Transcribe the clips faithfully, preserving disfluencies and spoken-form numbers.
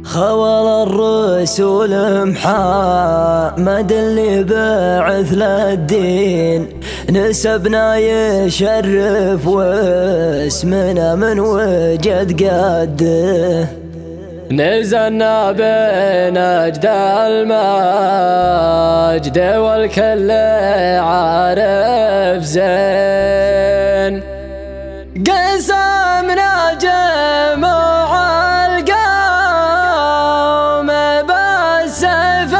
خوال الرسول محمد اللي بعث للدين، نسبنا يشرف واسمنا من وجد قده. نزلنا بين أجد المجد والكل عارف زين، قسمنا جموع القوم بالسيف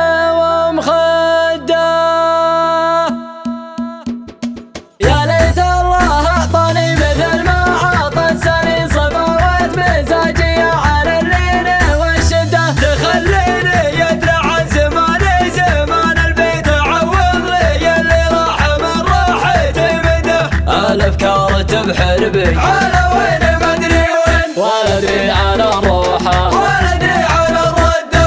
ومخده. يا ليت الله أعطاني مثل ما عطى السنين، صفوت مزاجي على اللين والشدة. تخليني يدرى عن زماني زمان البيت، عوض لي اللي راح من راحتي مده. الأفكار تبحر بي على وين ما ادري وين، ولا ادري على الروحة ولا ادري على الردة.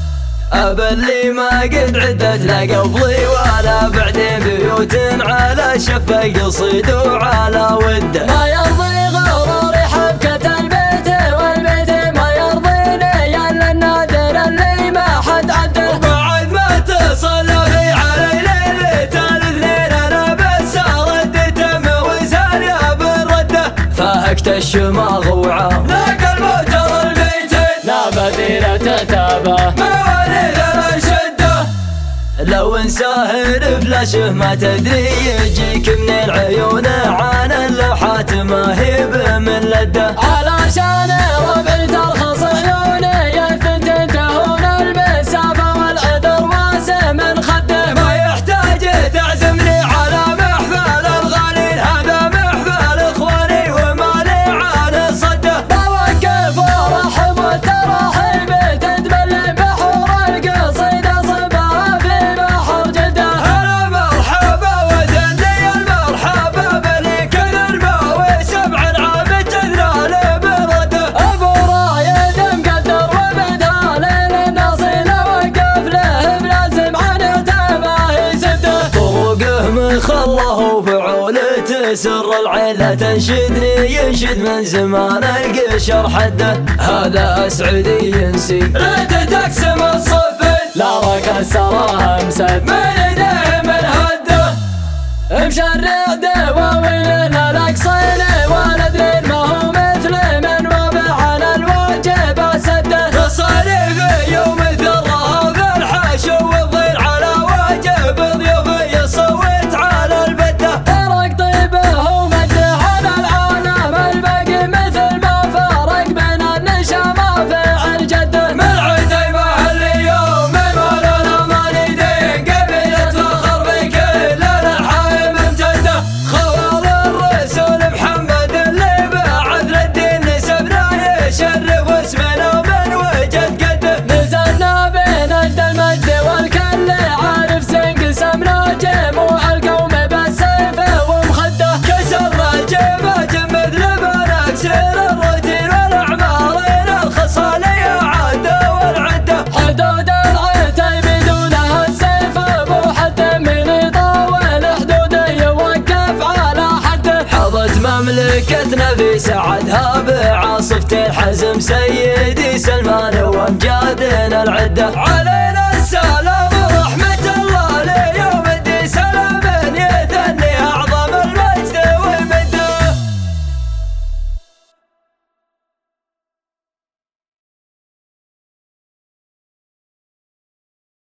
ابا اللي ما قد عدت لا قبلي ولا بعدين، بيوت على شفة قصيد وعلى وده. ما يرضي غروري حبكة البيت، والبيت ما يرضيني الا النادر اللي ما حد عده. وبعد ما تصلى في علي ليلة الاثنين، انا بس ردت موزان يا بالردة. فاهكت الشماغ وعا ذاك الموت البيتين، لا بديلة تتابع مواليد الشدة. لو انساهر فلاشه ما تدري يجيك من العيون، عن اللوحات ما هي بملده. علشان ربعي ترخص عيوني يثبت تهون المسافة والعذر واسع من خده. ما يحتاج تعزمني على محفل الغالين، هذا محفل اخواني ومالي على صده. بوقف وارحب والتراحيب تتبلى بحور القصيدة صبها في بحر جده. هلا مرحبا ودني المرحبا بلي كثر ما وسبع عام تذلال برده. ابو رايد مقدر وبدال للنصيله، وقف له بلازم عن يتابع يسده. طرقه مخله وفعولته سر العيلة تنشدني، ينشد من زمان القشر حده. هذا اسعدي ينسي ريت تقسم الصفين، لا وكسرها مسد من يديه من هده. مشرع دواوين الاقصين، والادرين ما هو مثل من وضع على الواجب سده. مصاريف يوم ثرها في الحاشو والظل على واجب ضيوفي يصوت على البده. فرق طيبه ومجد على العالم الباقي، مثل ما فرق بين النشامة فعل جده. من عتيبه اليوم مولانا مالدين، قبيلة فخر بكل الحايم امتده. خوال الرسول محمد اللي بعث للدين، نسبنا يشرف واسمنا من وجد قده. نزلنا بين أجد المجد والكل عارف زين، قسمنا جموع القوم بالسيف ومخده. كسرنا الجبهة مثل ما نكسر الروتين والاعمارين الخصالية عادة والعدة. حدود العتيب دونها السيف ابو حد من يطاول حدوده يوقف على حده. حظت مملكتنا في سعدها بعاصفة الحزم، سيدي سلمان وامجادنا العدة. علينا